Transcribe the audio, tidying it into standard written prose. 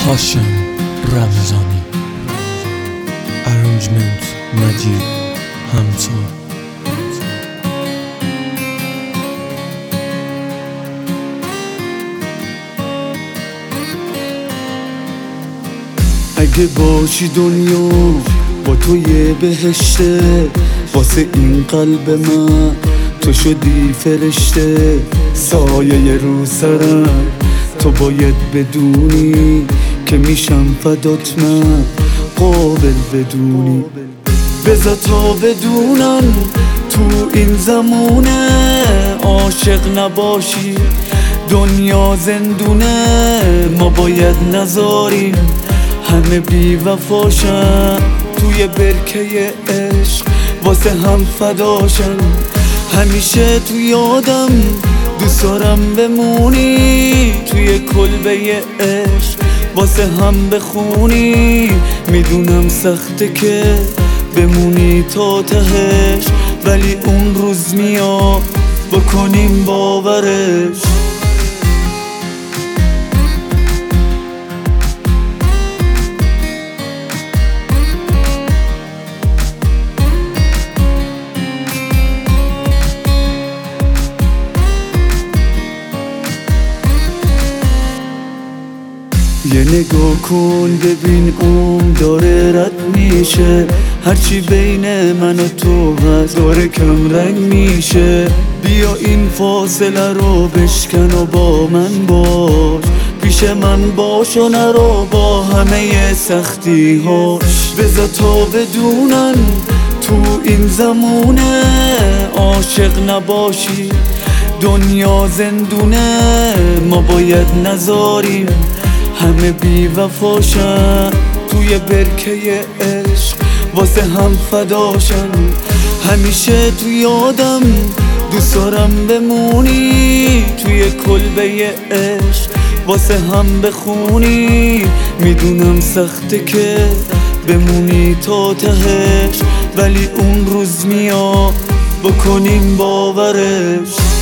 هاشم رمضانی. ارنجمنت مجید همتا. اگه باشی دنیا با تو یه بهشته، واسه این قلب من تو شدی فرشته. سایه رو سرم تو باید بدونی که میشم فدات، من قابل بدونی. بذار تا بدونن تو این زمونه عاشق نباشی دنیا زندونه. ما باید نذاریم همه بی وفاشن توی برکه عشق واسه هم فداشن. همیشه تو یادم دوست دارم بمونی، توی کلبه عشق واسه هم بخونی. میدونم سخته که بمونی تا تهش، ولی اون روز میاد بکنیم باورش. یه نگاه کن ببین اون داره رد میشه، هرچی بین من و تو هست داره کم رنگ میشه. بیا این فاصله رو بشکن و با من باش، پیش من باش و نرو با همه سختی هاش. بذار تا بدونن تو این زمونه عاشق نباشی دنیا زندونه. ما باید نذاریم همه بی وفاشن توی برکه عشق واسه هم فداشن. همیشه تو یادم دوست دارم بمونی، توی کلبه عشق واسه هم بخونی. میدونم سخته که بمونی تا تهش، ولی اون روز میاد بکنیم باورش.